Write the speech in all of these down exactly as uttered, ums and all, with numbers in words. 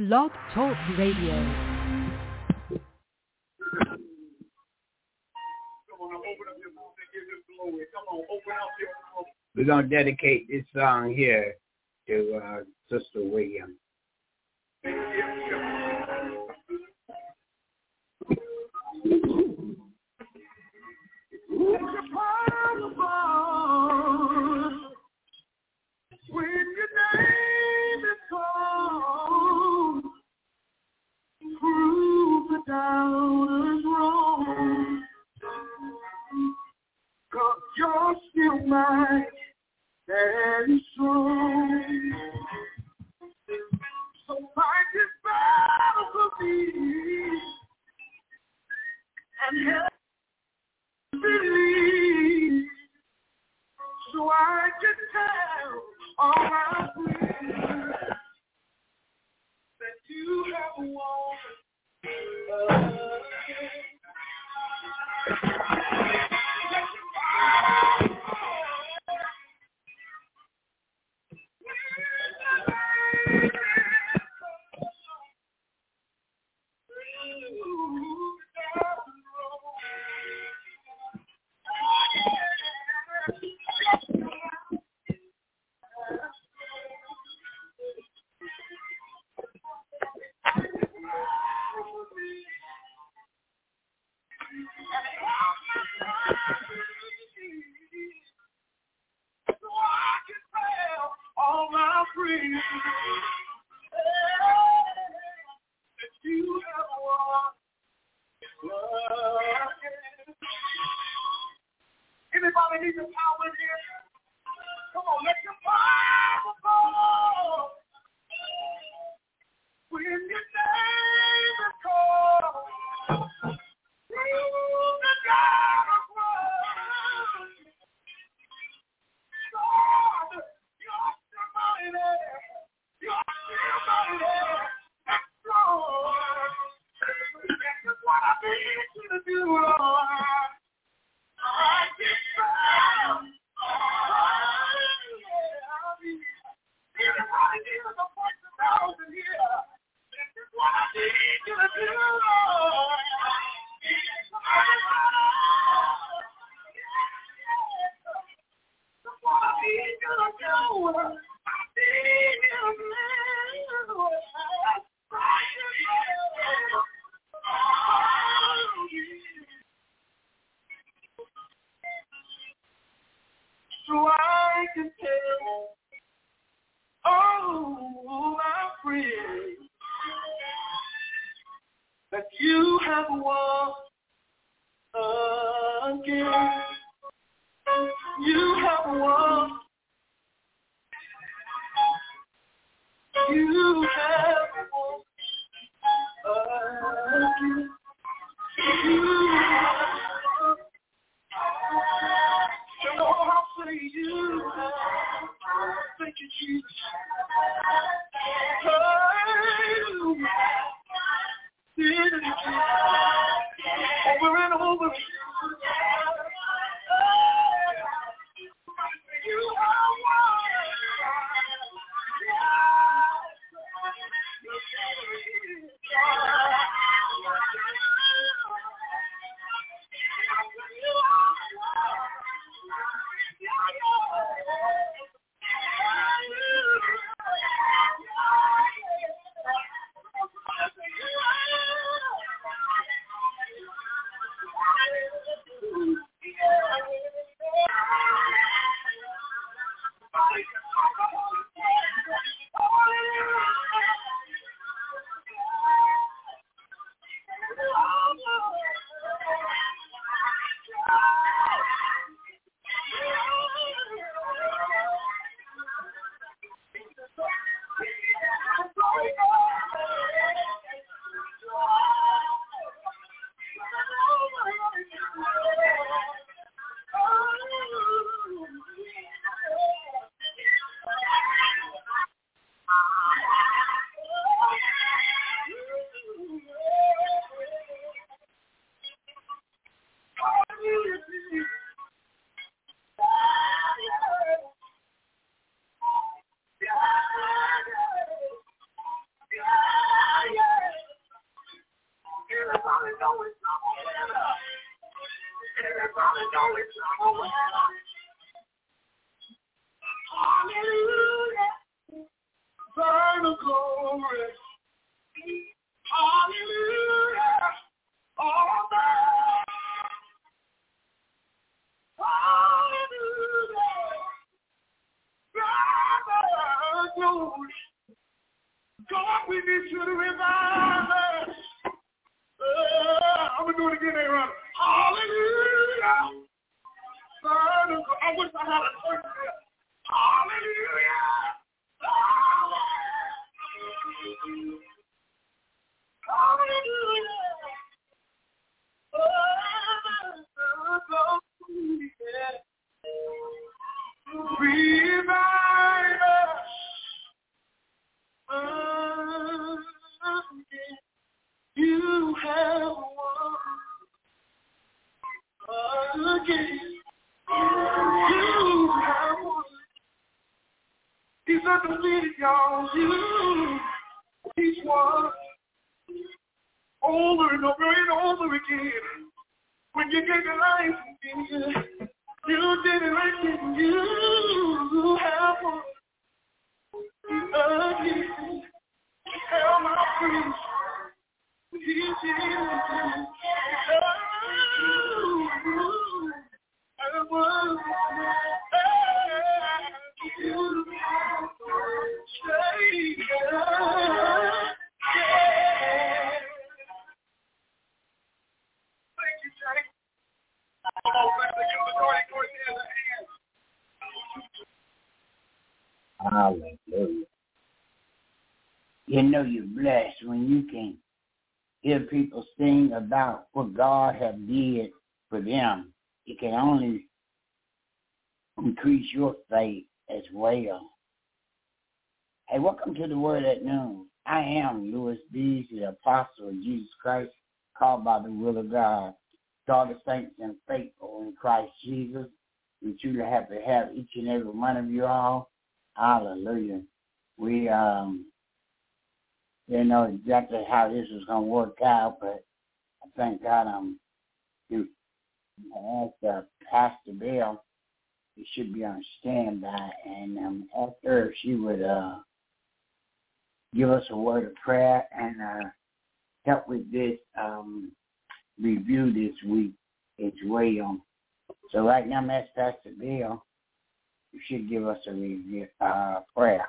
Blog Talk Radio. We're going to dedicate this song here to uh, Sister William. When your name is called, prove the doubters wrong. 'Cause you're still mine and strong. So fight this battle for me and help me believe, so I can tell all my friends that you have won again. All my friends that you have won. Anybody need the power in here? Come on, let your power fall. When your name is called, through the God of love. God, you're still mighty. You're still mighty. That's strong. This is what I need you to do, Lord. I get found. Everybody needs a voice of thousand here. This is what I need you to do, Lord. This is what I need you to do. I need you to do. So I can tell all my friends that you have won again. You have won. You have won again. You have won. You know how to say you have. Thank you, Jesus. Hallelujah. Did it again. Over and over. You are one. know it's not a winner. Everybody know it's not a winner. Hallelujah. Burn the glory. Hallelujah. All that. Hallelujah. Burn the glory. God, we need you to revive us. Uh, I'm going to do it again, Aaron. Hallelujah. Burn the glory. I wish I had a church there. Hallelujah. Hallelujah. Revive us again. You have won again. You have won. He's undefeated, y'all. You, he's won. Over and over and over again. When you gave your life again, you did it again. You have won again. Held my praise. He did it again. Oh, I was you Savior. Hallelujah. You know you're blessed when you can hear people sing about what God has did for them. It can only increase your faith as well. Hey, welcome to the Word at Noon. I am Louis Dees, the apostle of Jesus Christ, called by the will of God. To all the saints and faithful in Christ Jesus, we truly happy to have each and every one of you all. Hallelujah. We um didn't know exactly how this was going to work out, but I thank God I'm to ask uh, Pastor Bill. He should be on standby, and um, ask her if she would uh, give us a word of prayer and uh, help with this um, review this week as well. So right now, Mister Pastor Bill, you should give us a review, uh, prayer.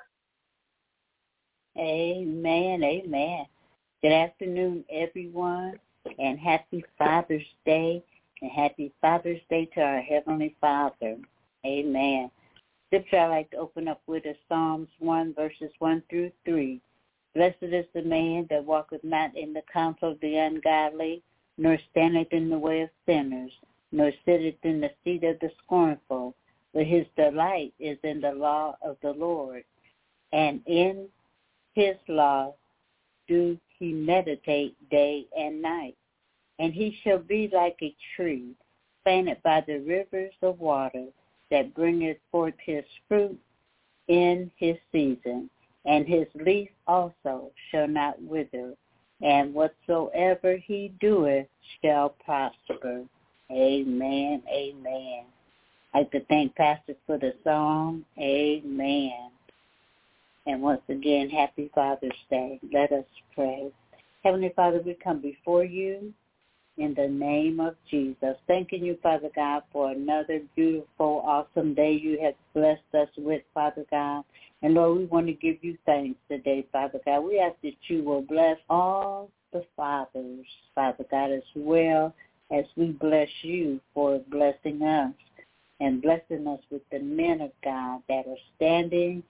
Amen, amen. Good afternoon, everyone, and happy Father's Day, and happy Father's Day to our Heavenly Father. Amen. Scripture I like to open up with is Psalms one, verses one through three. Blessed is the man that walketh not in the counsel of the ungodly, nor standeth in the way of sinners, nor sitteth in the seat of the scornful, but his delight is in the law of the Lord, and in his law do he meditate day and night. And he shall be like a tree planted by the rivers of water, that bringeth forth his fruit in his season, and his leaf also shall not wither, and whatsoever he doeth shall prosper. Amen, amen. I'd like to thank Pastor for the song. Amen. And once again, happy Father's Day. Let us pray. Heavenly Father, we come before you in the name of Jesus, thanking you, Father God, for another beautiful, awesome day you have blessed us with, Father God. And Lord, we want to give you thanks today, Father God. We ask that you will bless all the fathers, Father God, as well as we bless you for blessing us and blessing us with the men of God that are standing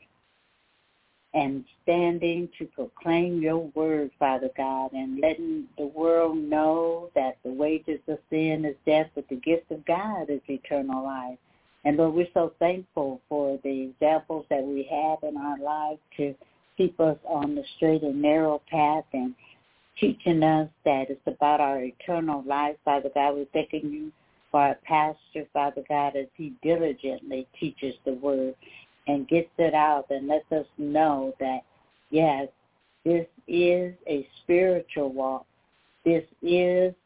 and standing to proclaim your word, Father God, and letting the world know that the wages of sin is death, but the gift of God is eternal life. And Lord, we're so thankful for the examples that we have in our lives to keep us on the straight and narrow path and teaching us that it's about our eternal life, Father God. We're thanking you for our pastor, Father God, as he diligently teaches the word and gets it out and lets us know that, yes, this is a spiritual walk. This is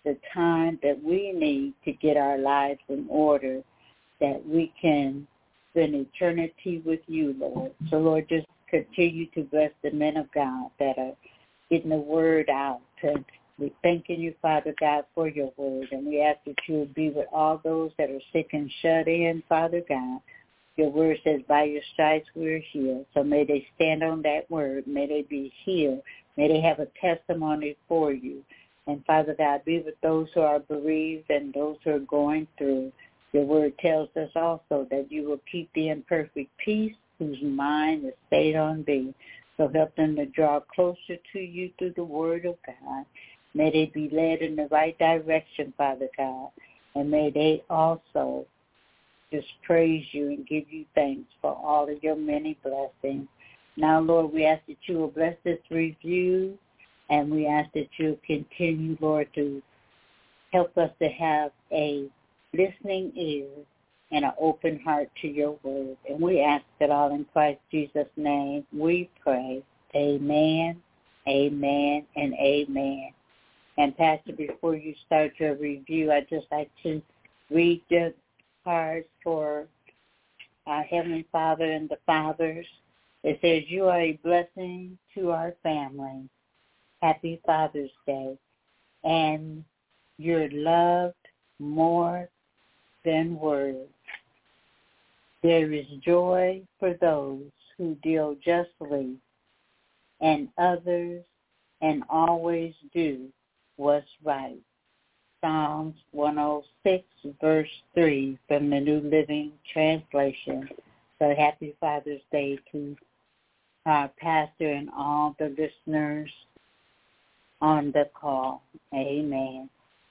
the time that we need to get our lives in order, that we can spend eternity with you, Lord. So, Lord, just continue to bless the men of God that are getting the word out. And we're thanking you, Father God, for your word. And we ask that you will be with all those that are sick and shut in, Father God. Your word says, by your stripes we're healed. So may they stand on that word. May they be healed. May they have a testimony for you. And, Father God, be with those who are bereaved and those who are going through. Your word tells us also that you will keep thee in perfect peace, whose mind is stayed on thee. So help them to draw closer to you through the word of God. May they be led in the right direction, Father God. And may they also just praise you and give you thanks for all of your many blessings. Now, Lord, we ask that you will bless this review, and we ask that you continue, Lord, to help us to have a listening ear and an open heart to your word. And we ask it all in Christ Jesus' name. We pray. Amen, amen, and amen. And, Pastor, before you start your review, I'd just like to read the cards for our Heavenly Father and the fathers. It says, you are a blessing to our family. Happy Father's Day. And you're loved more than words. There is joy for those who deal justly, and others and always do what's right. Psalms one oh six, verse three from the New Living Translation. So happy Father's Day to our pastor and all the listeners on the call. Amen.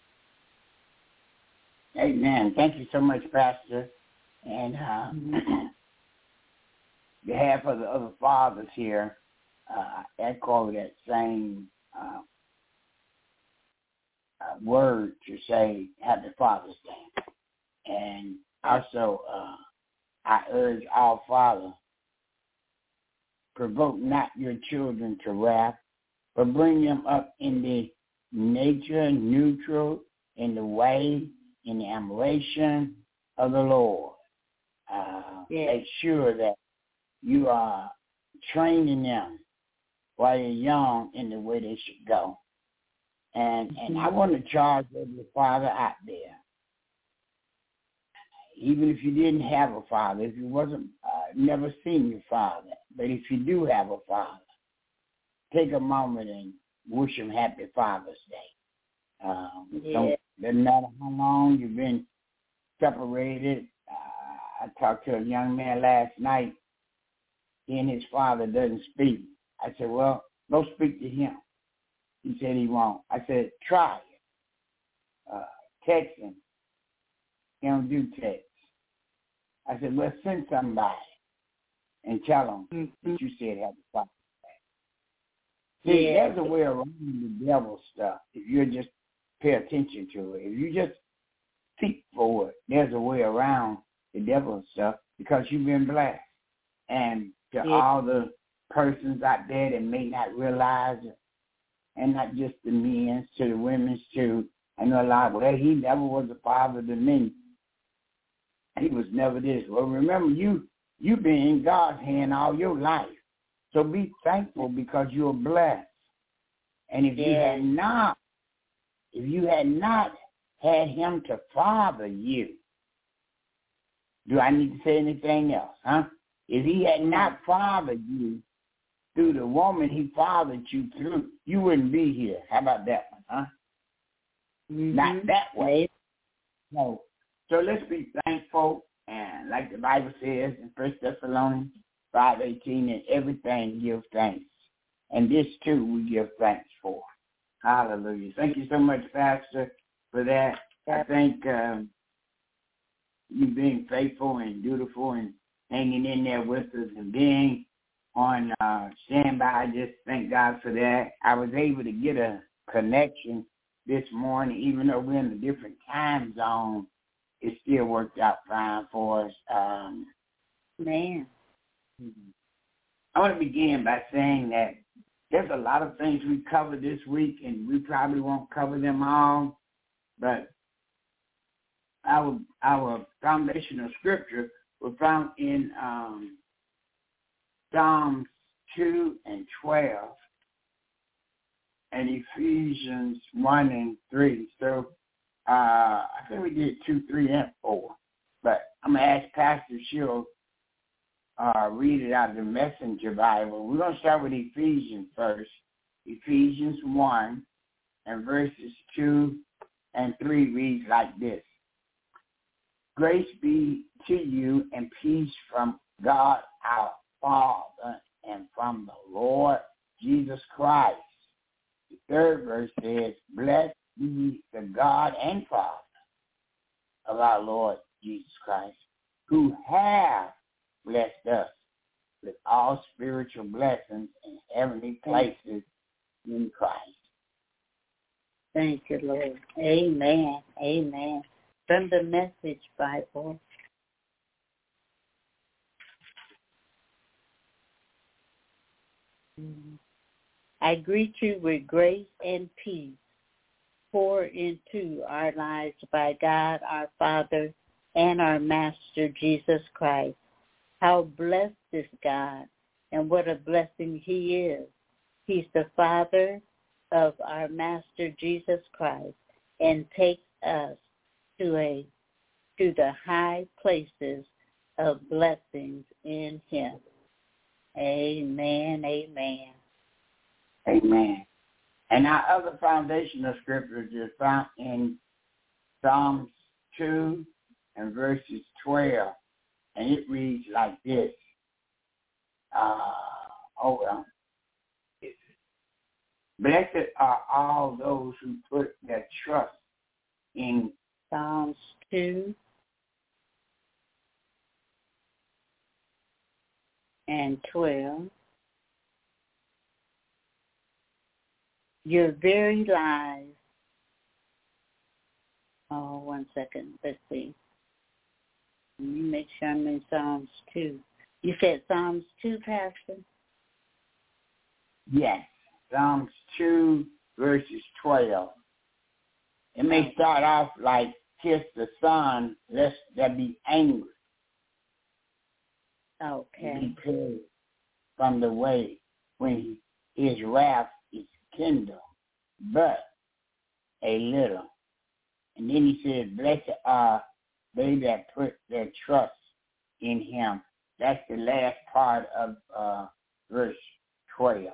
Amen. Thank you so much, Pastor. And um, on behalf of the other fathers here, uh, echo that same uh, uh, word to say Happy Father's Day. And also, uh, I urge all fathers, provoke not your children to wrath, but bring them up in the nature, neutral, in the way, in the admiration of the Lord. Uh, yes. Make sure that you are training them while you're young in the way they should go. And mm-hmm. and I want to charge every father out there. Even if you didn't have a father, if you wasn't uh, never seen your father, but if you do have a father, take a moment and wish him Happy Father's Day. Um, yeah. Don't doesn't matter how long you've been separated. Uh, I talked to a young man last night. He and his father doesn't speak. I said, well, go speak to him. He said he won't. I said, try it. Uh, text him. He don't do text. I said, well, send somebody and tell them mm-hmm. that you said Happy Father's Day. See, yeah. There's a way around the devil stuff if you just pay attention to it. If you just seek for it, there's a way around the devil stuff because you've been blessed. And to yeah. all the persons out there that may not realize it, and not just the men's, to the women's too. I know a lot, well, he never was a father to me. He was never this. Well, remember, you, you've been in God's hand all your life. So be thankful because you're blessed. And if yeah. you had not, if you had not had him to father you, do I need to say anything else, huh? If he had not fathered you through the woman he fathered you through, you wouldn't be here. How about that one, huh? Mm-hmm. Not that way. No. So let's be thankful, and like the Bible says in First Thessalonians five eighteen, in everything give thanks. And this, too, we give thanks for. Hallelujah. Thank you so much, Pastor, for that. I think um, you being faithful and dutiful and hanging in there with us and being on uh, standby. I just thank God for that. I was able to get a connection this morning, even though we're in a different time zone. It still worked out fine for us. Um, Man. I want to begin by saying that there's a lot of things we covered this week, and we probably won't cover them all. But our our foundational scripture was found in um, Psalms two and twelve and Ephesians one and three. So uh, I think we did two, three, and four. But I'm going to ask Pastor She'll uh, read it out of the Messenger Bible. We're going to start with Ephesians first. Ephesians one and verses two and three reads like this. Grace be to you and peace from God our Father and from the Lord Jesus Christ. The third verse says, blessed be the God and Father of our Lord Jesus Christ, who have blessed us with all spiritual blessings in heavenly places in Christ. Thank you, Lord. Amen. Amen. From the Message Bible. I greet you with grace and peace, pour into our lives by God our Father and our Master Jesus Christ. How blessed is God, and what a blessing he is. He's the Father of our Master Jesus Christ and takes us to a to the high places of blessings in him. Amen, amen. Amen. And our other foundational scriptures is found in Psalms two and verses twelve. And it reads like this. Uh, hold on. Blessed are all those who put their trust in Psalms two and twelve. Your very lives. Oh, one second. Let's see. Let me make sure I'm in Psalms two. You said Psalms two, Pastor? Yes. Psalms two, verses twelve. It may start off like, kiss the son, lest there be angry. Okay. Be purged from the way when his wrath is kindled, but a little. And then he says, blessed are they that put their trust in him. That's the last part of uh, verse twelve.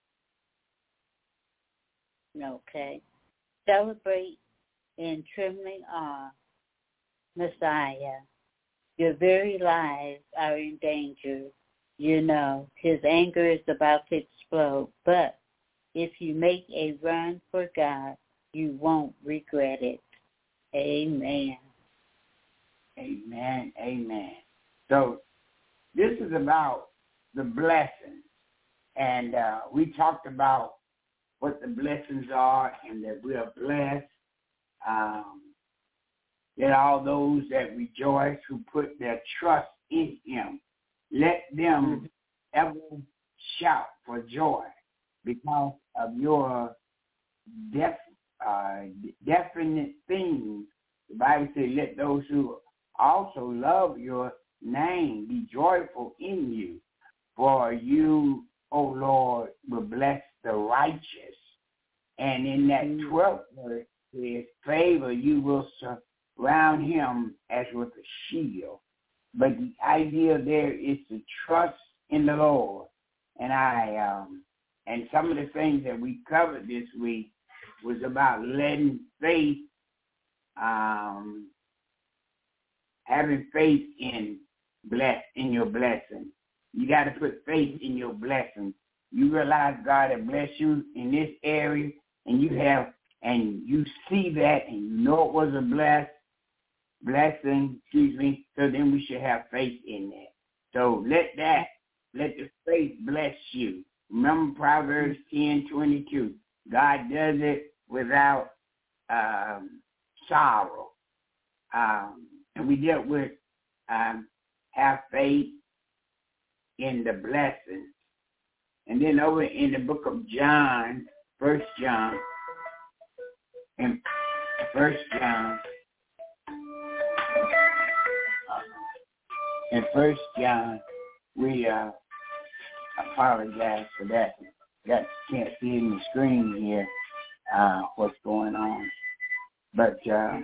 Okay. Celebrate in trembling awe, Messiah. Your very lives are in danger. You know, his anger is about to explode. But if you make a run for God, you won't regret it. Amen. Amen. Amen. So this is about the blessings. And uh, we talked about what the blessings are and that we are blessed. Um, that all those that rejoice who put their trust in him, let them ever shout for joy because of your def, uh, definite things. The Bible says, let those who also love your name be joyful in you. For you, O Lord, will bless the righteous. And in that twelfth verse, his favor you will surround him as with a shield. But the idea there is to trust in the Lord. And I um, and some of the things that we covered this week was about letting faith, um, having faith in bless in your blessing. You got to put faith in your blessing. You realize God has blessed you in this area, and you have, and you see that, and you know it was a bless, blessing, excuse me, so then we should have faith in that. So let that, let the faith bless you. Remember Proverbs ten twenty-two. God does it without um, sorrow. Um, and we dealt with um, have faith in the blessing. And then over in the book of John, First John, and First John. In First John, we uh, apologize for that. That can't see in the screen here uh, what's going on. But, uh,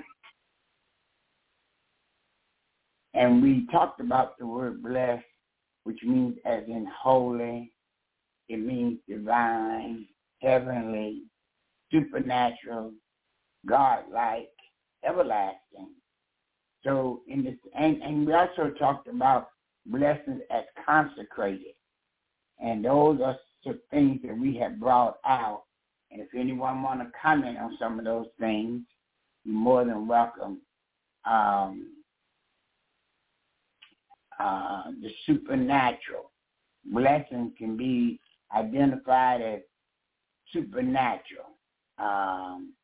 and we talked about the word blessed, which means as in holy. It means divine, heavenly, supernatural, godlike, everlasting. So in this, and, and we also talked about blessings as consecrated. And those are some things that we have brought out. And if anyone want to comment on some of those things, you're more than welcome. Um, uh, the supernatural. Blessings can be identified as supernatural. Um,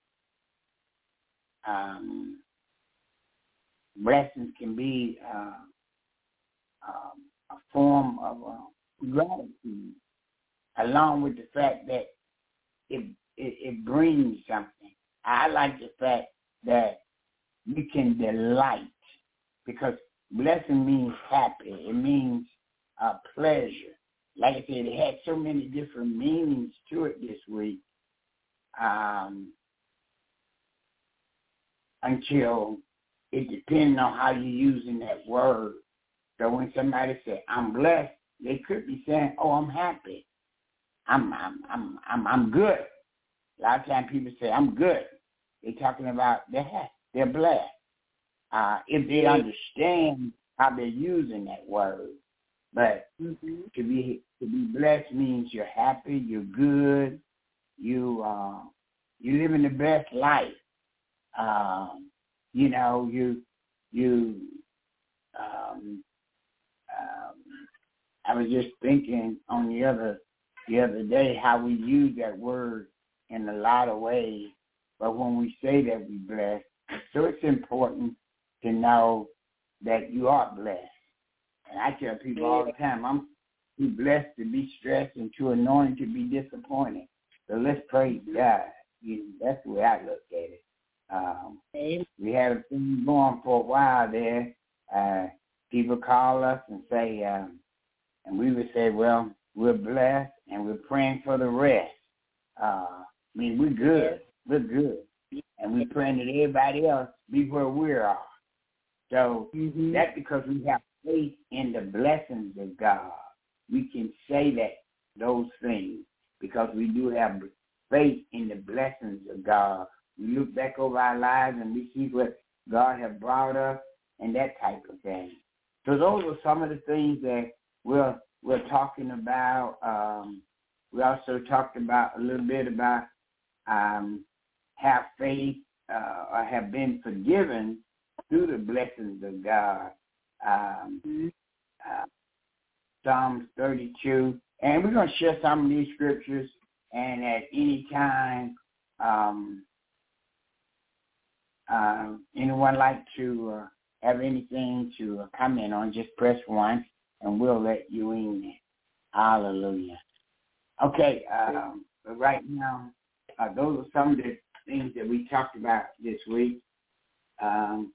um, blessings can be uh, um, a form of uh, gratitude, along with the fact that it, it it brings something. I like the fact that we can delight, because blessing means happy. It means uh, pleasure. Like I said, it had so many different meanings to it this week. Um, until it depends on how you're using that word. So when somebody says, I'm blessed, they could be saying, oh, I'm happy. I'm I'm I'm I'm I'm good. A lot of times people say, I'm good. They're talking about they're happy, they're blessed. Uh, if they understand how they're using that word. But mm-hmm. to be to be blessed means you're happy, you're good, you uh, you're living the best life. Um, you know, you you. Um, um, I was just thinking on the other the other day how we use that word in a lot of ways, but when we say that we bless, so it's important to know that you are blessed. And I tell people all the time, I'm too blessed to be stressed and too anointed to be disappointed. So let's praise God. You, that's the way I look at it. Um, we had a thing going for a while there. Uh, people call us and say, um, and we would say, well, we're blessed and we're praying for the rest. Uh, I mean, we're good. We're good. And we're praying that everybody else be where we are. So mm-hmm. that's because we have faith in the blessings of God. We can say that those things because we do have faith in the blessings of God. We look back over our lives and we see what God has brought us and that type of thing. So those are some of the things that we're we're talking about. Um, we also talked about a little bit about um, have faith uh, or have been forgiven through the blessings of God. Um, uh, Psalms thirty-two, and we're going to share some of these scriptures. And at any time, um, uh, anyone like to uh, have anything to uh, comment on, just press one, and we'll let you in. Hallelujah. Okay, um, but right now, uh, those are some of the things that we talked about this week. Um,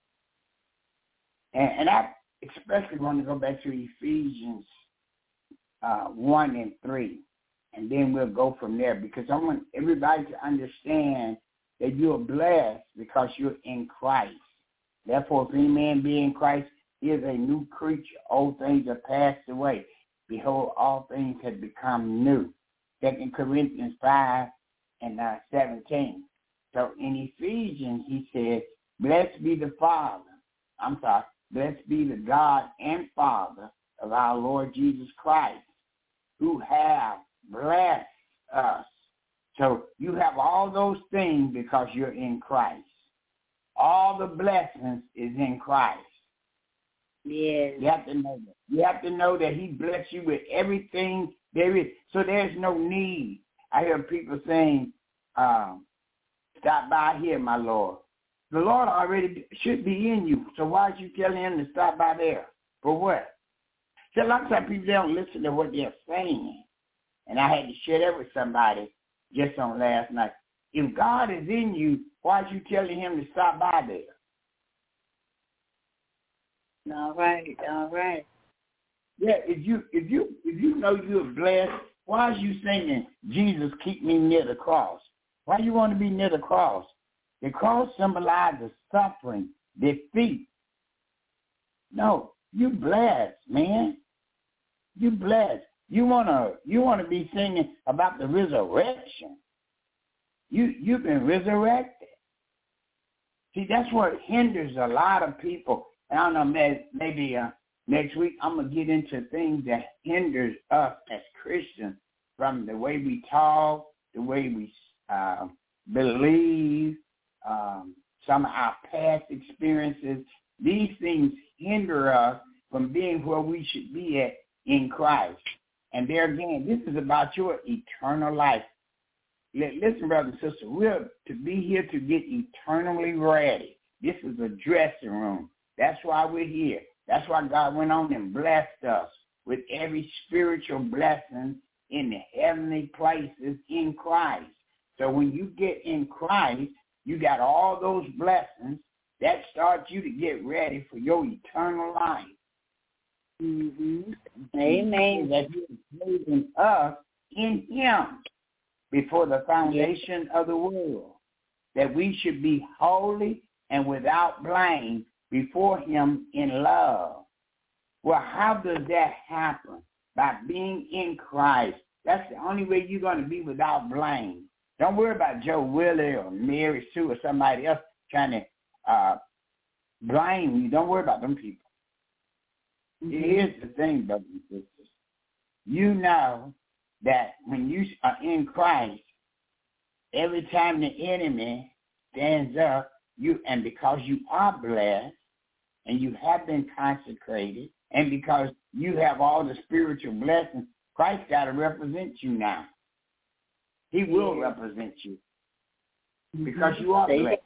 and, and I especially want to go back to Ephesians uh, one and three, and then we'll go from there, because I want everybody to understand that you are blessed because you're in Christ. Therefore, if any man be in Christ, he is a new creature. Old things are passed away. Behold, all things have become new. Second Corinthians five and uh, seventeen. So in Ephesians, he says, blessed be the Father. I'm sorry. Blessed be the God and Father of our Lord Jesus Christ, who have blessed us. So you have all those things because you're in Christ. All the blessings is in Christ. Yes. You have to know that. You have to know that he blessed you with everything there is. So there's no need. I hear people saying, um, stop by here, my Lord. The Lord already should be in you. So why are you telling him to stop by there? For what? So a lot of times people don't listen to what they're saying. And I had to share that with somebody just on last night. If God is in you, why are you telling him to stop by there? All right, all right. Yeah, if you if you if you know you're blessed, why are you singing, Jesus, keep me near the cross? Why you want to be near the cross? The cross symbolizes suffering, defeat. No, you blessed, man. You blessed. You wanna you wanna be singing about the resurrection. You you've been resurrected. See, that's what hinders a lot of people. And I don't know, maybe, maybe uh, next week I'm gonna get into things that hinders us as Christians, from the way we talk, the way we uh, believe, um, some of our past experiences. These things hinder us from being where we should be at in Christ. And there again, this is about your eternal life. Listen, brother and sister, we're to be here to get eternally ready. This is a dressing room. That's why we're here. That's why God went on and blessed us with every spiritual blessing in the heavenly places in Christ. So when you get in Christ, you got all those blessings. That starts you to get ready for your eternal life. Mm-hmm. Amen. That He is raising us in Him before the foundation yes. of the world, that we should be holy and without blame before Him in love. Well, how does that happen? By being in Christ. That's the only way you're going to be without blame. Don't worry about Joe Willie or Mary Sue or somebody else trying to uh, blame you. Don't worry about them people. Mm-hmm. Here's the thing, brothers and sisters. You know that when you are in Christ, every time the enemy stands up, you and because you are blessed and you have been consecrated, and because you have all the spiritual blessings, Christ got to represent you now. He will yeah. represent you because you are blessed.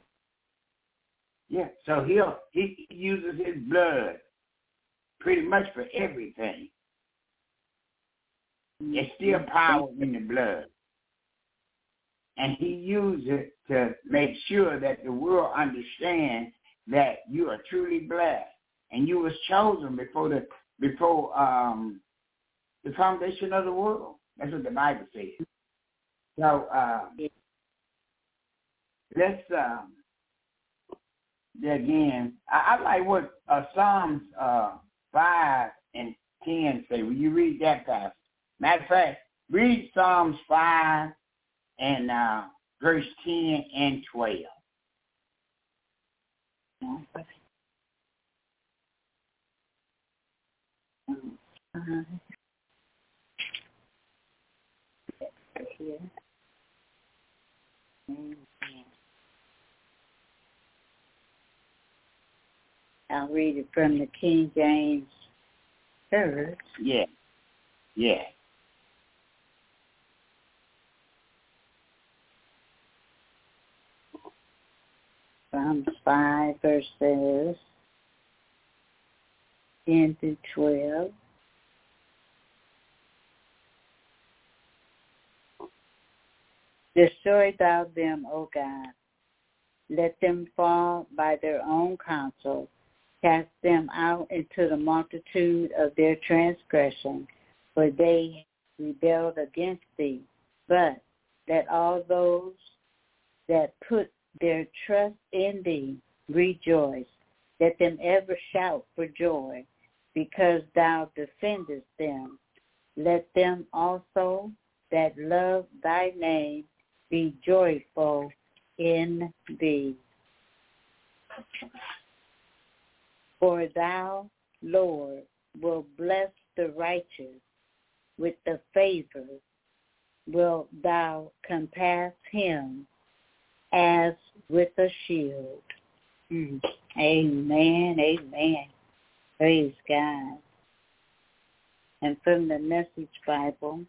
Yeah, so he'll he uses his blood pretty much for everything. There's still power in the blood. And he uses it to make sure that the world understands that you are truly blessed. And you was chosen before the before um, the foundation of the world. That's what the Bible says. So uh, let's um, again. I, I like what uh, Psalms uh, five and ten say. Will you read that, Pastor? Matter of fact, read Psalms five and uh, verse ten and twelve. Uh-huh. Yeah. Amen. I'll read it from the King James Version. Yeah. Yeah. Psalms five, verses ten through twelve. Destroy thou them, O God. Let them fall by their own counsel. Cast them out into the multitude of their transgression, for they rebelled against thee. But let all those that put their trust in thee rejoice. Let them ever shout for joy, because thou defendest them. Let them also that love thy name be joyful in thee. For thou, Lord, will bless the righteous. With the favor wilt thou compass him as with a shield. Mm. Amen, amen. Praise God. And from the Message Bible,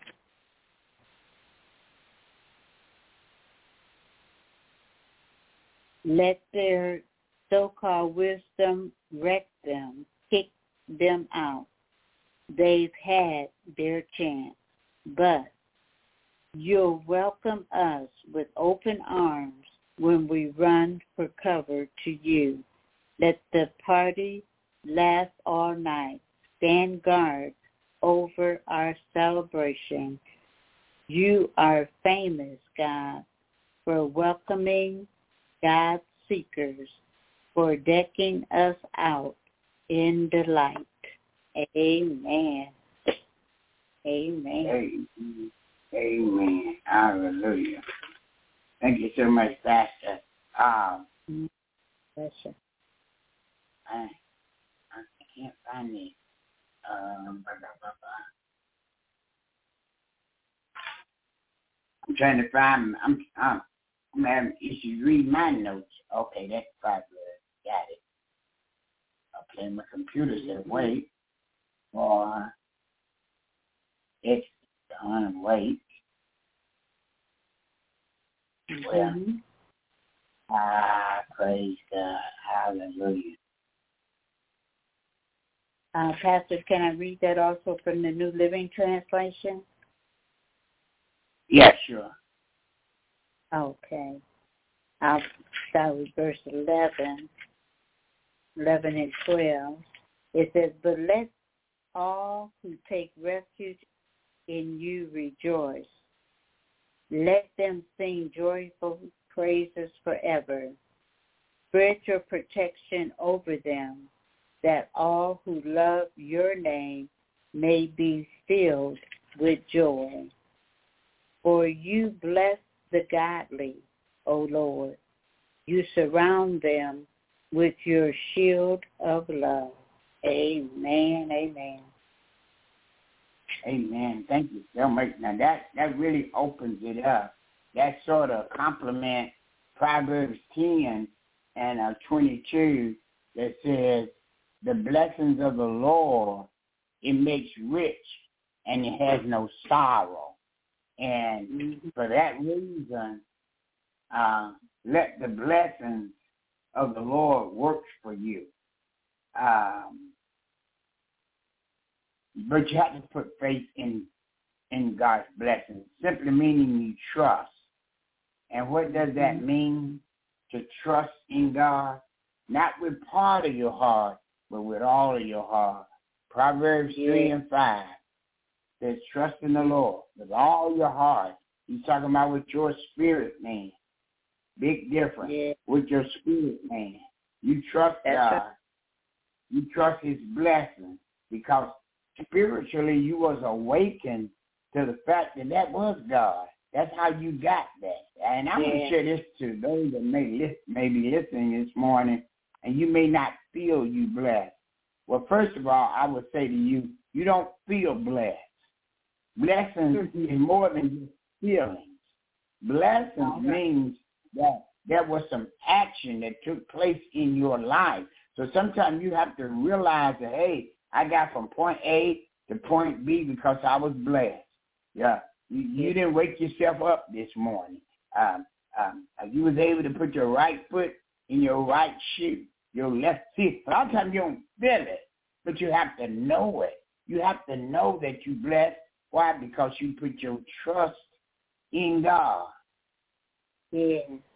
let their so-called wisdom wreck them, kick them out. They've had their chance, but you'll welcome us with open open arms when we run for cover to you. Let the party last all night. Stand guard over our celebration. You are famous, God, for welcoming God's seekers, for decking us out in the light. Amen. Amen. Amen. Amen. Hallelujah. Thank you so much, Pastor. Um, Bless you. I, I can't find it. Um, blah, blah, blah, blah. I'm trying to find. I'm. I'm. I'm having issues reading my notes. Okay, that's probably got it. Okay, my computer said wait. Or it's on wait. Well, Mm-hmm. ah, praise God, hallelujah. Uh, Pastor, can I read that also from the New Living Translation? Yeah, sure. Okay. I'll start with verse eleven, eleven and twelve. It says, but let all who take refuge in you rejoice. Let them sing joyful praises forever. Spread your protection over them, that all who love your name may be filled with joy. For you bless the godly, O Lord. You surround them with your shield of love. Amen, amen. Amen. Thank you so much. Now that, that really opens it up. That sort of complement Proverbs ten and uh, twenty-two that says, the blessings of the Lord, it makes rich and it has no sorrow. And mm-hmm. for that reason, uh, let the blessings of the Lord work for you. Um, but you have to put faith in in God's blessings, simply meaning you trust. And what does that mm-hmm. mean, to trust in God? Not with part of your heart, but with all of your heart. Proverbs yeah. three and five says, trust in the Lord with all your heart. He's talking about with your spirit, man. Big difference. Yeah. With your spirit, man. You trust That's God. Right. You trust his blessing because spiritually you was awakened to the fact that that was God. That's how you got that. And I'm yeah. going to share this to those that may, li- may be listening this morning, and you may not feel you blessed. Well, first of all, I would say to you, you don't feel blessed. Blessings mm-hmm. is more than just feelings. Blessings okay. means that there was some action that took place in your life. So sometimes you have to realize that, hey, I got from point A to point B because I was blessed. Yeah, you, you didn't wake yourself up this morning. Um, um, you was able to put your right foot in your right shoe, your left feet. A lot of times you don't feel it, but you have to know it. You have to know that you're blessed. Why? Because you put your trust in God. Yeah.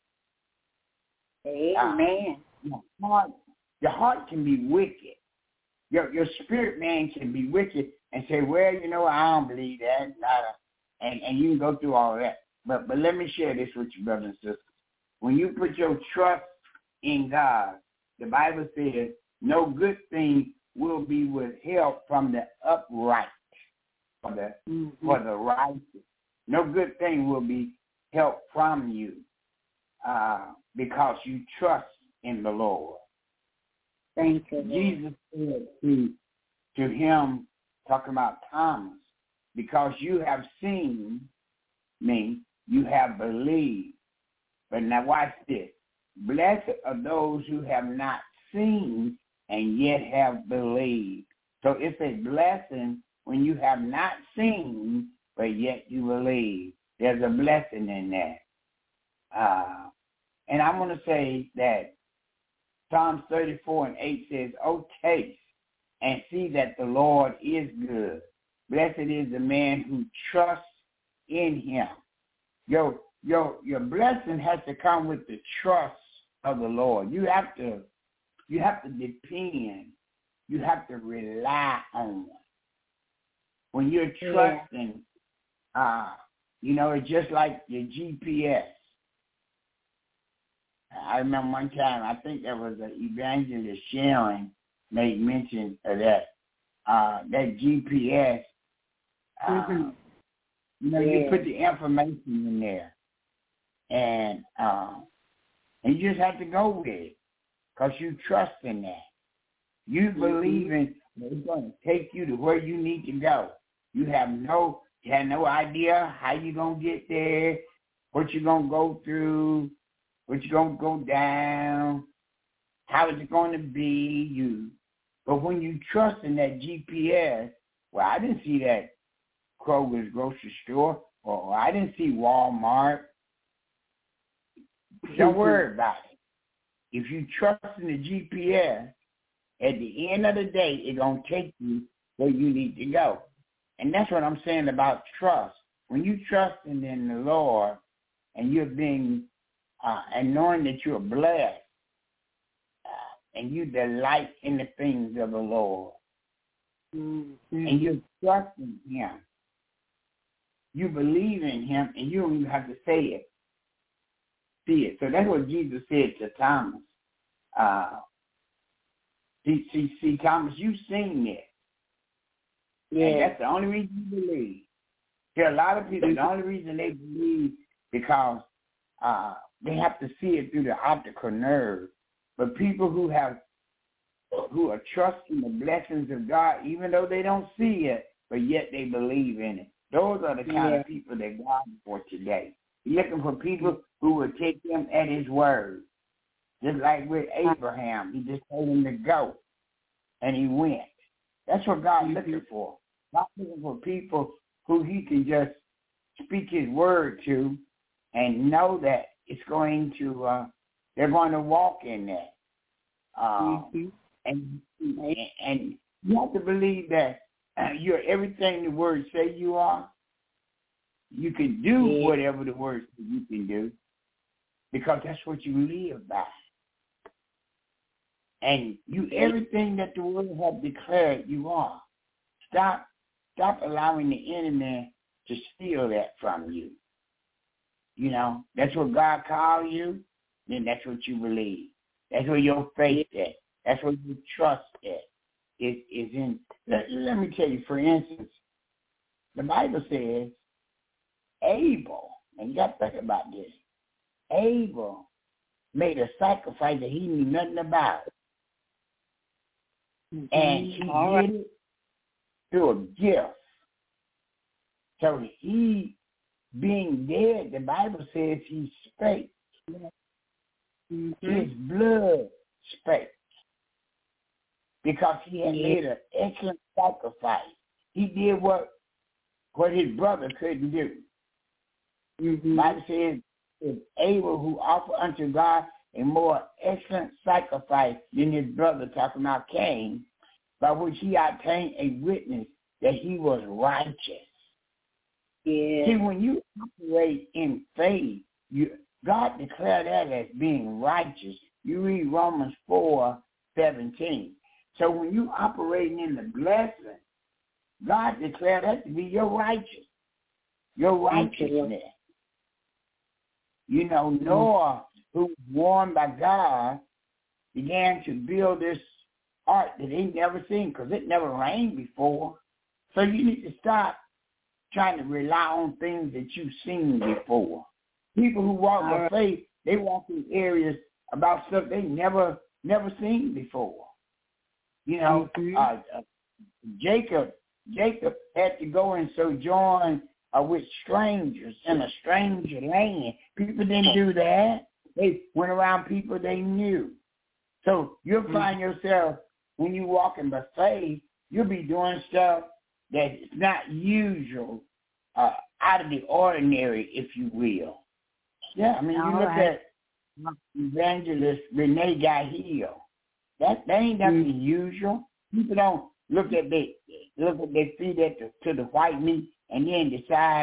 Amen. Uh, your, heart, your heart can be wicked. Your your spirit man can be wicked and say, well, you know, I don't believe that. And, and you can go through all of that. But but let me share this with you, brothers and sisters. When you put your trust in God, the Bible says no good thing will be withheld from the upright, for the, mm-hmm. for the righteous. No good thing will be held from you uh, because you trust in the Lord. Thank you, Jesus said to, to him, talking about Thomas, because you have seen me, you have believed. But now watch this. Blessed are those who have not seen and yet have believed. So it's a blessing when you have not seen, but yet you believe. There's a blessing in that. Uh, and I'm going to say that Psalms thirty-four and eight says, oh, taste and see that the Lord is good. Blessed is the man who trusts in him. Your, your your blessing has to come with the trust of the Lord. You have to you have to depend. You have to rely on Him. When you're trusting, yeah. uh, you know, it's just like your G P S. I remember one time, I think there was an evangelist Sharon made mention of that. Uh, that G P S, uh, mm-hmm. you know, yeah. you put the information in there, and uh, and you just have to go with it because you trust in that. You mm-hmm. believe in that it's going to take you to where you need to go. You have no, you have no idea how you're going to get there, what you're going to go through, what you're going to go down, how is it going to be. You, but when you trust in that G P S, well, I didn't see that Kroger's grocery store, or I didn't see Walmart. Don't worry about it. If you trust in the G P S, at the end of the day, it's going to take you where you need to go. And that's what I'm saying about trust. When you trust in, in the Lord and you're being, uh, and knowing that you're blessed, uh, and you delight in the things of the Lord, mm-hmm. and you're trusting Him, you believe in Him, and you don't even have to say it. See it. So that's what Jesus said to Thomas. Uh, see, see, see, Thomas, you've seen it. Yeah. And that's the only reason you believe. There are a lot of people, the only reason they believe because uh, they have to see it through the optical nerve. But people who have, who are trusting the blessings of God, even though they don't see it, but yet they believe in it. Those are the kind yeah. of people that God is for today. He's looking for people who will take Him at His word. Just like with Abraham, He just told him to go, and he went. That's what God's mm-hmm. looking for. God's looking for people who He can just speak His word to and know that it's going to, uh, they're going to walk in that. Um, mm-hmm. and, and and you have to believe that uh, you're everything the word say you are. You can do yeah. whatever the word says you can do because that's what you live by. And you, everything that the word has declared you are. Stop, stop allowing the enemy to steal that from you. You know, that's what God called you, then that's what you believe. That's where your faith is. That's where your trust is. Is is in. Let, let me tell you, for instance, the Bible says Abel, and you got to think about this. Abel made a sacrifice that he knew nothing about. Mm-hmm. And he All did right. it through a gift. So he, being dead, the Bible says he spake. Mm-hmm. His blood spake. Because he had yeah. made an excellent sacrifice. He did what what his brother couldn't do. Mm-hmm. The Bible says, is able who offer unto God a more excellent sacrifice than his brother, talking about Cain, by which he obtained a witness that he was righteous. Yeah. See, when you operate in faith, you, God declared that as being righteous. You read Romans four seventeen. So when you operating in the blessing, God declared that to be your righteous, your righteousness. You know, Noah, who was warned by God, began to build this ark that he'd never seen because it never rained before. So you need to stop trying to rely on things that you've seen before. People who walk by right. faith, they walk in areas about stuff they never never seen before. You know, mm-hmm. uh, uh, Jacob Jacob had to go and sojourn uh, with strangers in a stranger land. People didn't do that. They went around people they knew. So you'll mm-hmm. find yourself, when you walk in by faith, you'll be doing stuff that's not usual, uh, out of the ordinary, if you will. Yeah, I mean, All you look right. at evangelist Renee Gahill. That, that ain't nothing mm-hmm. usual. People don't look at they look at their feet at the, to the white meat and then decide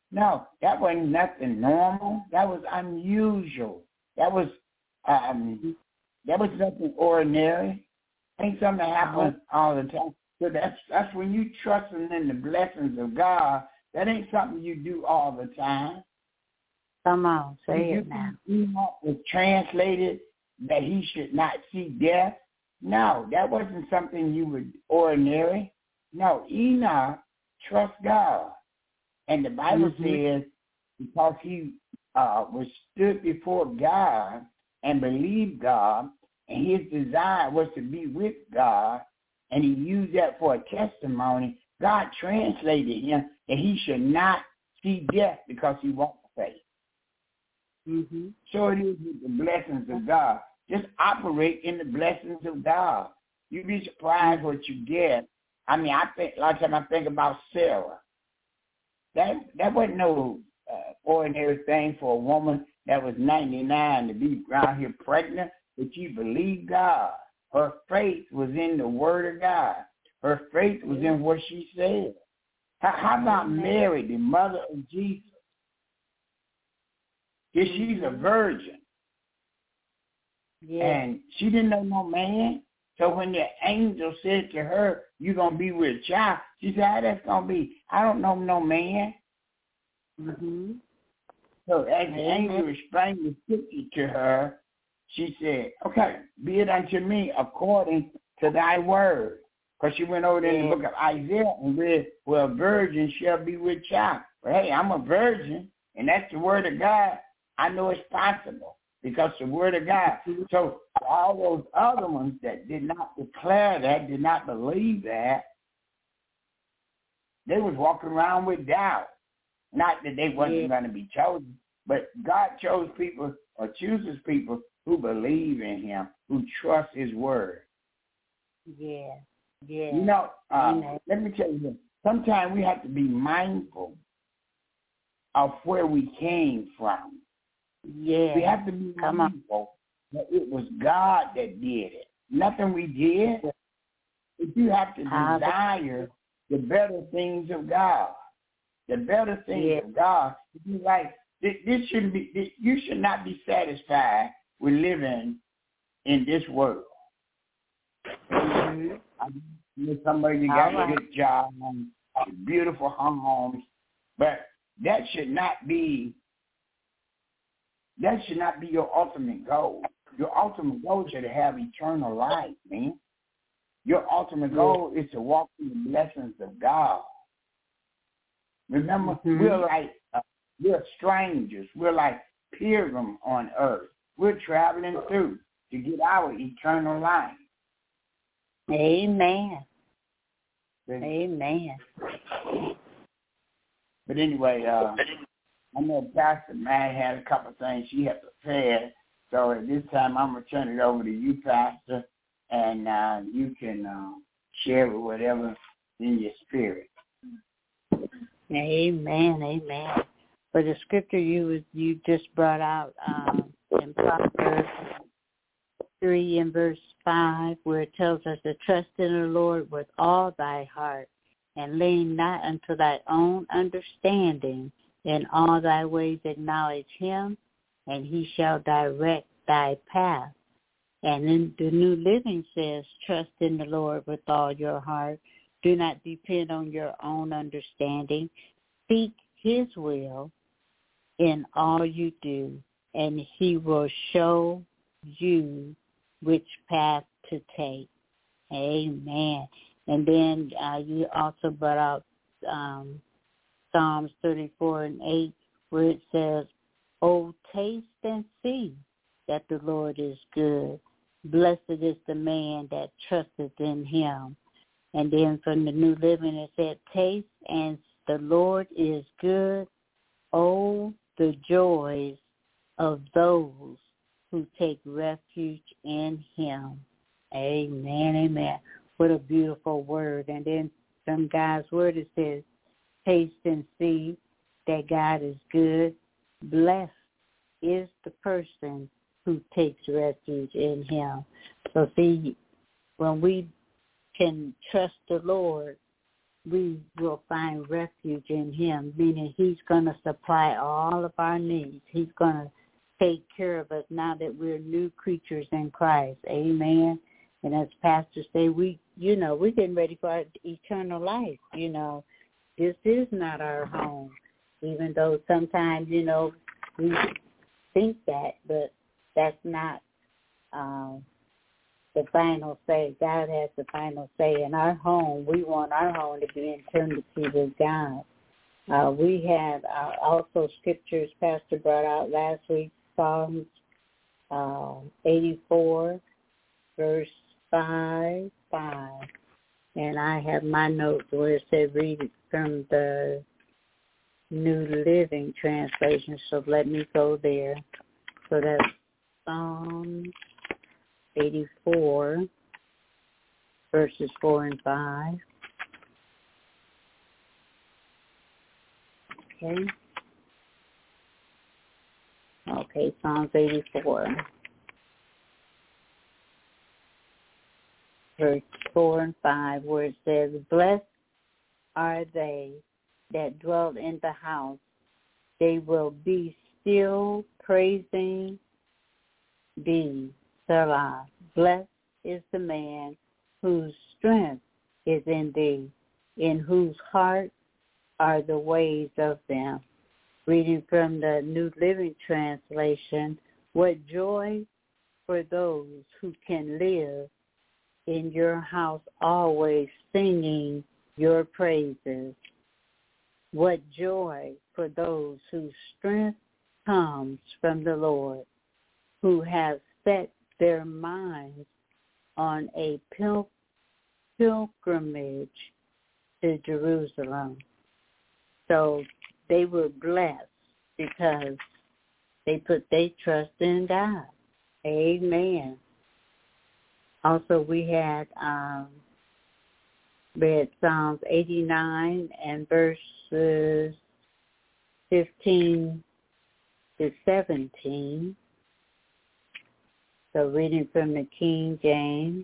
No, that wasn't nothing normal. That was unusual. That was um, that was nothing ordinary. Ain't something that happens all the time. So that's that's when you trusting in the blessings of God. That ain't something you do all the time. Come on, say you, it now. Enoch was translated that he should not see death. No, that wasn't something you would ordinary. No, Enoch trust God. And the Bible mm-hmm. says because he uh, was stood before God and believed God, and his desire was to be with God, and he used that for a testimony, God translated him that he should not see death because he walked faith. Mm-hmm. So it is with the blessings of God. Just operate in the blessings of God. You'd be surprised what you get. I mean, I think, a lot of times I think about Sarah. That that wasn't no uh, ordinary thing for a woman that was ninety-nine to be around here pregnant, but she believed God. Her faith was in the Word of God. Her faith was in what she said. How, how about Mary, the mother of Jesus? If she's a virgin, yeah. and she didn't know no man, so when the angel said to her, "You're gonna be with a child," she said, "How that's gonna be? I don't know no man." Mm-hmm. So as the angel explained the scripture to her, she said, "Okay, be it unto me according to thy word." Because she went over there in the book of Isaiah and read, "Well, a virgin shall be with child." But hey, I'm a virgin, and that's the word of God. I know it's possible because the word of God. So all those other ones that did not declare that, did not believe that, they was walking around with doubt. Not that they wasn't yeah. going to be chosen, but God chose people or chooses people who believe in him, who trust his word. Yeah, yeah. You know, uh, let me tell you this. Sometimes we have to be mindful of where we came from. Yeah. We have to be Come mindful that it was God that did it. Nothing we did. But you have to desire the better things of God. The better things yeah. of God. It's like this, this shouldn't be. This, you should not be satisfied with living in this world. Mm-hmm. I mean, somebody got right. a good job, and beautiful homes, but that should not be. That should not be your ultimate goal. Your ultimate goal should have eternal life, man. Your ultimate goal is to walk in the blessings of God. Remember, mm-hmm. we're like uh, we're strangers. We're like pilgrims on earth. We're traveling through to get our eternal life. Amen. But, Amen. But anyway, uh, I know Pastor Matt had a couple of things she had prepared. So at this time, I'm going to turn it over to you, Pastor, and uh, you can uh, share with whatever in your spirit. Amen, amen. For the scripture you you just brought out um, in Proverbs three and verse five, where it tells us to trust in the Lord with all thy heart and lean not unto thy own understanding. In all thy ways acknowledge him, and he shall direct thy path. And then the New Living says, trust in the Lord with all your heart. Do not depend on your own understanding. Seek his will in all you do, and he will show you which path to take. Amen. And then uh, you also brought out um, Psalms thirty-four and eight, where it says, "Oh, taste and see that the Lord is good. Blessed is the man that trusteth in him." And then from the New Living, it said, "Taste and the Lord is good. Oh, the joys of those who take refuge in him." Amen, amen. What a beautiful word. And then from God's word, it says, taste and see that God is good. Blessed is the person who takes refuge in him. So see, when we can trust the Lord we will find refuge in him, meaning he's going to supply all of our needs. He's going to take care of us now that we're new creatures in Christ. Amen. And as pastors say, we, you know, we're getting ready for our eternal life. You know, this is not our home, even though sometimes, you know, we think that, but that's not um, the final say. God has the final say. In our home, we want our home to be in eternity with God. Uh, we had uh, also scriptures Pastor brought out last week, Psalms uh, eighty-four, verse five, five. And I have my notes where it said read it from the New Living Translation, so let me go there. So that's Psalms eighty-four, verses four and five. Okay. Okay, Psalms eighty-four, verse four and five, where it says, "Blessed are they that dwell in the house. They will be still praising thee, Selah. Blessed is the man whose strength is in thee, in whose heart are the ways of them." Reading from the New Living Translation, what joy for those who can live in your house always singing your praises. What joy for those whose strength comes from the Lord, who have set their minds on a pil- pilgrimage to Jerusalem. So they were blessed because they put their trust in God. Amen. Also, we had um, read Psalms eighty-nine and verses fifteen to seventeen. So reading from the King James.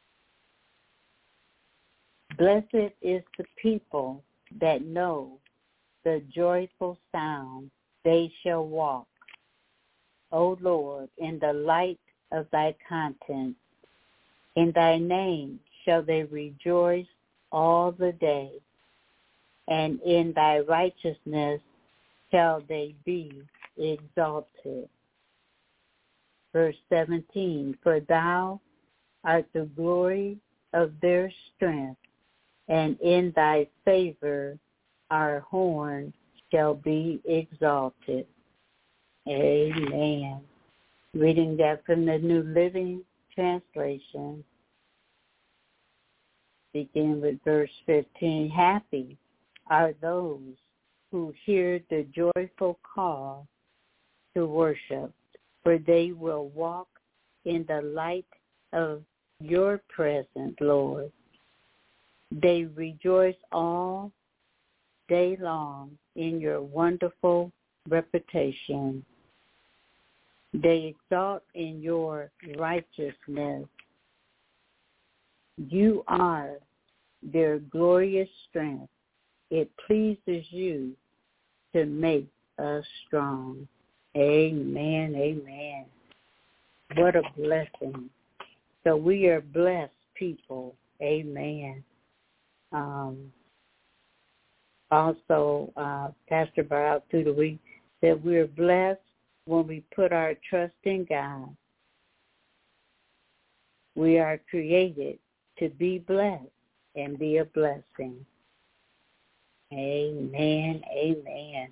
Blessed is the people that know the joyful sound. They shall walk, O Lord, in the light of thy countenance. In thy name shall they rejoice all the day, and in thy righteousness shall they be exalted. Verse seventeen, for thou art the glory of their strength, and in thy favor our horn shall be exalted. Amen. Reading that from the New Living Translation, begin with verse fifteen. Happy are those who hear the joyful call to worship, for they will walk in the light of your presence, Lord. They rejoice all day long in your wonderful reputation. They exalt in your righteousness. You are their glorious strength. It pleases you to make us strong. Amen, amen. What a blessing. So we are blessed people. Amen. Um, also, uh, Pastor Barrow through the week said we're blessed when we put our trust in God. We are created to be blessed and be a blessing. Amen, amen.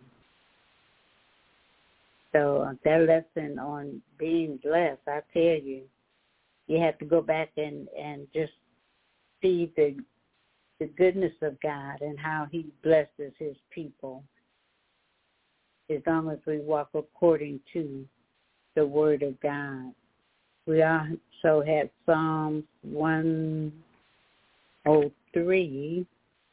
So uh, that lesson on being blessed, I tell you, you have to go back and, and just see the the goodness of God and how he blesses his people as long as we walk according to the word of God. We also have Psalms one oh three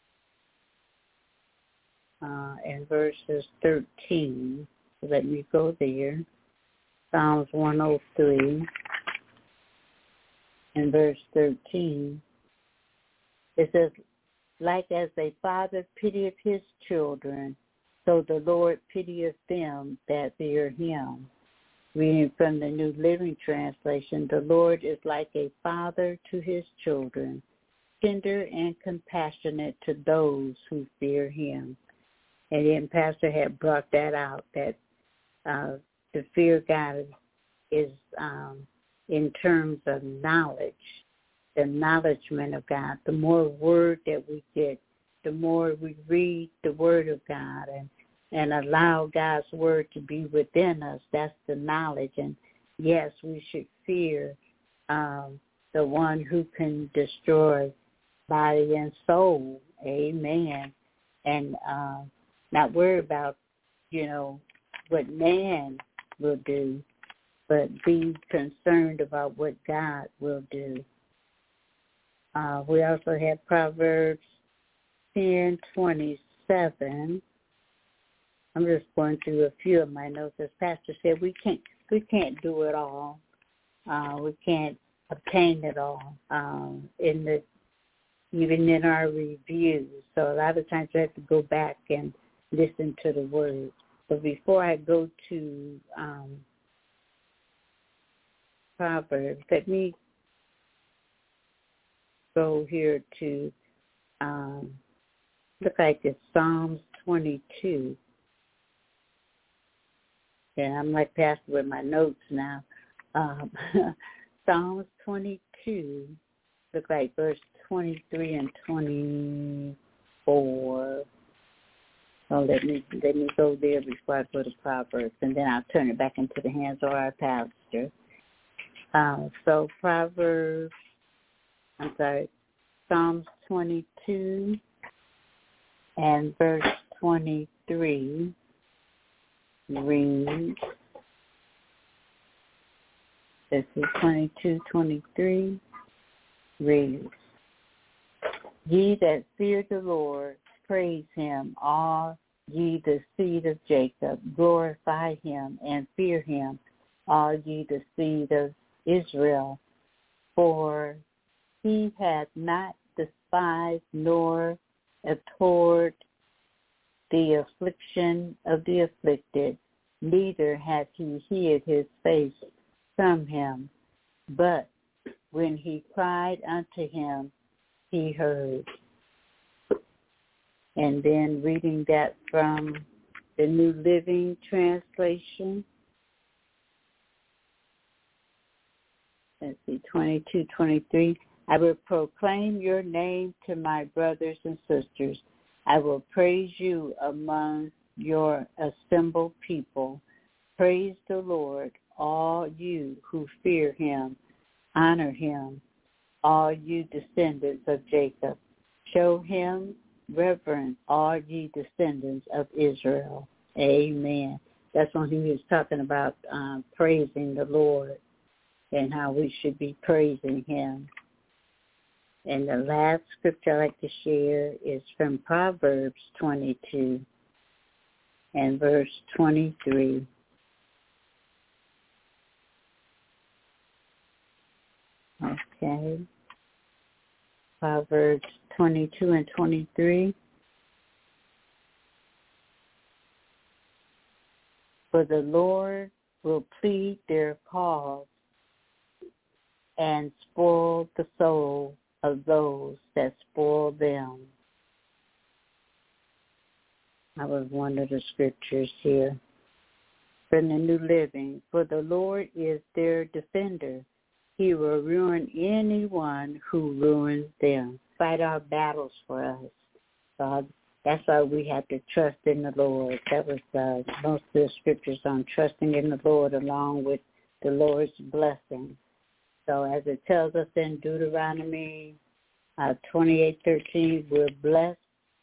uh, and verses thirteen. Let me go there. Psalms one oh three and verse thirteen. It says, like as a father pitieth his children, so the Lord pitieth them that fear him. Reading from the New Living Translation, the Lord is like a father to his children, tender and compassionate to those who fear him. And then Pastor had brought that out, that uh, to fear God is um, in terms of knowledge, the acknowledgement of God. The more word that we get, the more we read the word of God and and allow God's word to be within us. That's the knowledge. And yes, we should fear um, the one who can destroy body and soul. Amen. And uh, not worry about, you know, what man will do, but be concerned about what God will do. Uh, we also have Proverbs ten twenty-seven. I'm just going through a few of my notes. As Pastor said, we can't we can't do it all. Uh, we can't obtain it all um, in the even in our reviews. So a lot of times we have to go back and listen to the word. But before I go to um, Proverbs, let me go here to um, look like it's Psalms twenty-two. Yeah, I'm like Pastor with my notes now. Um, Psalms twenty-two, look like verse twenty-three and twenty-four. So let me let me go there before I go to Proverbs, and then I'll turn it back into the hands of our pastor. Uh, so Proverbs, I'm sorry, Psalms twenty-two and verse twenty-three. Read. This is twenty-two, twenty-three. Read. Ye that fear the Lord, praise him. All ye the seed of Jacob, glorify him and fear him. All ye the seed of Israel, for he hath not despised nor abhorred the affliction of the afflicted, neither hath he hid his face from him. But when he cried unto him, he heard. And then reading that from the New Living Translation. Let's see, twenty-two, twenty-three. I will proclaim your name to my brothers and sisters. I will praise you among your assembled people. Praise the Lord, all you who fear him. Honor him, all you descendants of Jacob. Show him reverence, all ye descendants of Israel. Amen. That's when he was talking about um, praising the Lord and how we should be praising him. And the last scripture I'd like to share is from Proverbs twenty-two and verse twenty-three. Okay. Proverbs twenty-two and twenty-three. For the Lord will plead their cause and spoil the soul of those that spoil them. I was one of the scriptures here. From the New Living, for the Lord is their defender. He will ruin anyone who ruins them. Fight our battles for us. So that's why we have to trust in the Lord. That was uh, most of the scriptures on trusting in the Lord along with the Lord's blessing. So as it tells us in Deuteronomy uh, twenty-eight thirteen, we're blessed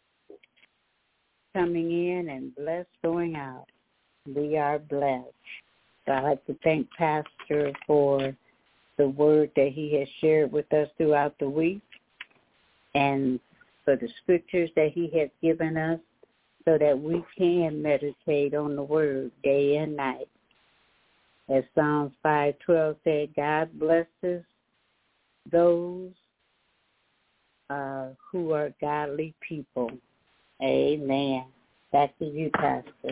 coming in and blessed going out. We are blessed. So I'd like to thank Pastor for the word that he has shared with us throughout the week and for the scriptures that he has given us so that we can meditate on the word day and night. As Psalms five twelve said, God blesses those uh, who are godly people. Amen. Back to you, Pastor.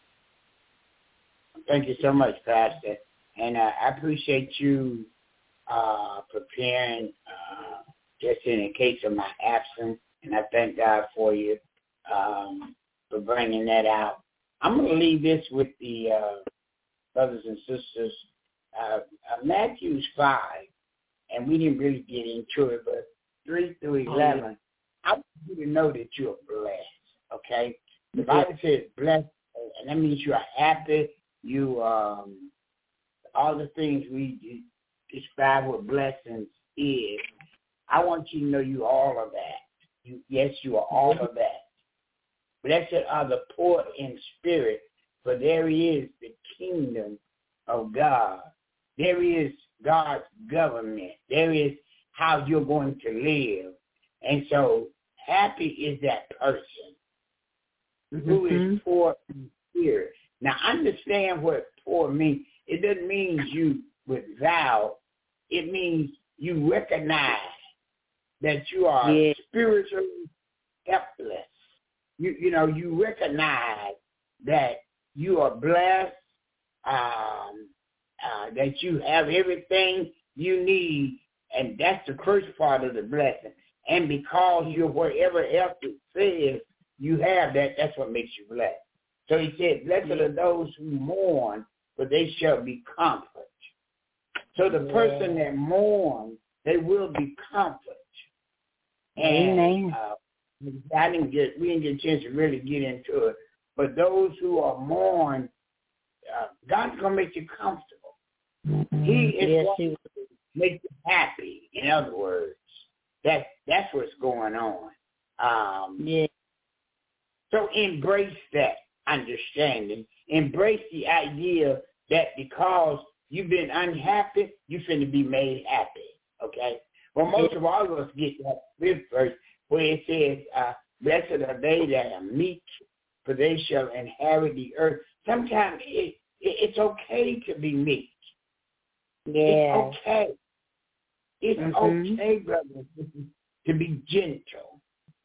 Thank you so much, Pastor. And uh, I appreciate you uh, preparing uh, just in the case of my absence. And I thank God for you um, for bringing that out. I'm going to leave this with the uh, brothers and sisters. Uh, uh, Matthew's five, and we didn't really get into it, but three through eleven, I want you to know that you're blessed, okay? The Bible says blessed, and that means you are happy. You, um, all the things we describe what blessings is. I want you to know you all of that. You, yes, you are all of that. Blessed are the poor in spirit, for there is the kingdom of God. There is God's government. There is how you're going to live. And so happy is that person mm-hmm. who is poor in spirit. Now, understand what poor means. It doesn't mean you without. It means you recognize that you are yeah. spiritually helpless. You you know, you recognize that you are blessed, um, uh, that you have everything you need, and that's the first part of the blessing. And because you're wherever else it says you have that, that's what makes you blessed. So he said, blessed yeah. are those who mourn, for they shall be comforted. So the yeah. person that mourns, they will be comforted. And Amen. Uh, I didn't get, we didn't get a chance to really get into it. But those who are mourned, uh, God's going to make you comfortable. Mm-hmm. He is yes, going to make you happy, in other words. That, that's what's going on. Um, yeah. So embrace that understanding. Embrace the idea that because you've been unhappy, you're finna be made happy, okay? Well, most of all of us get that fifth verse where it says, uh, blessed are they that are meek, for they shall inherit the earth. Sometimes it, it, it's okay to be meek. Yeah. It's okay. It's mm-hmm. okay, brothers, to be gentle.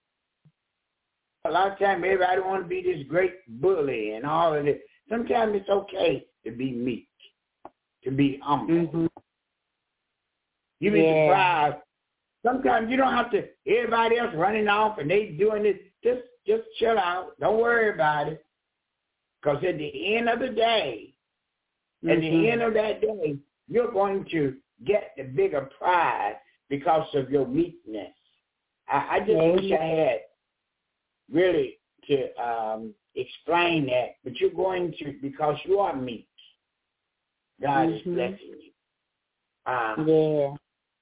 A lot of times everybody want to be this great bully and all of this. Sometimes it's okay to be meek, to be humble. Mm-hmm. You be yeah. surprised. Sometimes you don't have to, everybody else running off and they doing this. Just just chill out. Don't worry about it. Because at the end of the day, mm-hmm. at the end of that day, you're going to get the bigger prize because of your meekness. I, I just yeah. wish I had really to um, explain that, but you're going to, because you are meek, God mm-hmm. is blessing you. Um, yeah.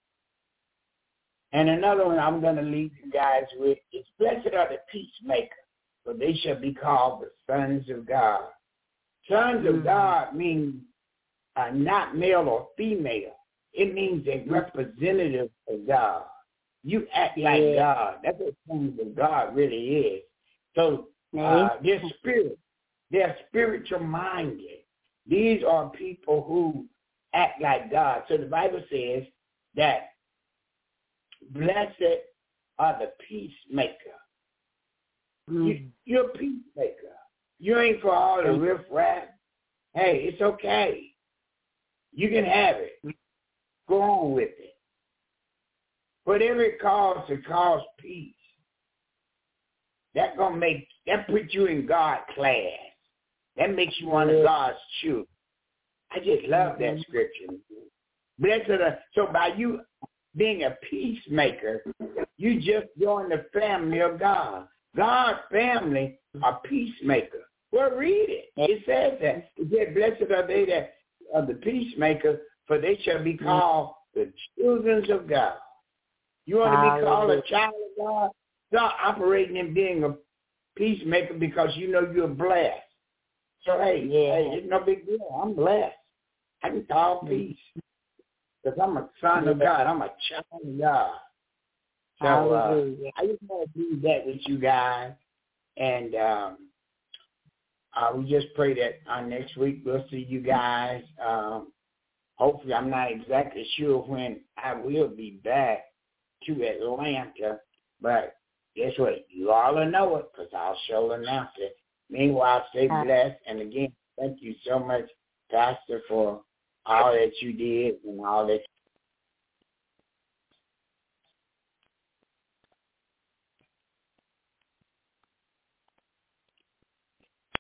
And another one I'm going to leave you guys with is, blessed are the peacemakers, for they shall be called the sons of God. Sons mm-hmm. of God means uh, not male or female. It means a representative of God. You act like yeah. God. That's what sons of God really is. So uh, they're spirit. They're spiritual minded. These are people who act like God. So the Bible says that blessed are the peacemaker. Mm. You, you're a peacemaker. You ain't for all the riffraff. Hey, it's okay. You can have it. Go on with it. Whatever it costs to cause peace, that gonna make that put you in God class. That makes you one of God's children. I just love that scripture. Blessed are, so by you being a peacemaker, you just join the family of God. God's family are peacemaker. Well, read it. It says that. It said, blessed are they that are the peacemaker, for they shall be called the children of God. You want to be called a child of God? Start operating in being a peacemaker because you know you're blessed. So, hey, yeah. hey, it's no big deal. I'm blessed. I can call peace because I'm a son of God. I'm a child of God. So uh, I just want to do that with you guys. And um, uh, we just pray that uh, next week we'll see you guys. Um, hopefully, I'm not exactly sure when I will be back to Atlanta. But guess what? You all will know it because I'll show announce it. Meanwhile, stay blessed. And again, thank you so much, Pastor, for all that you did and all that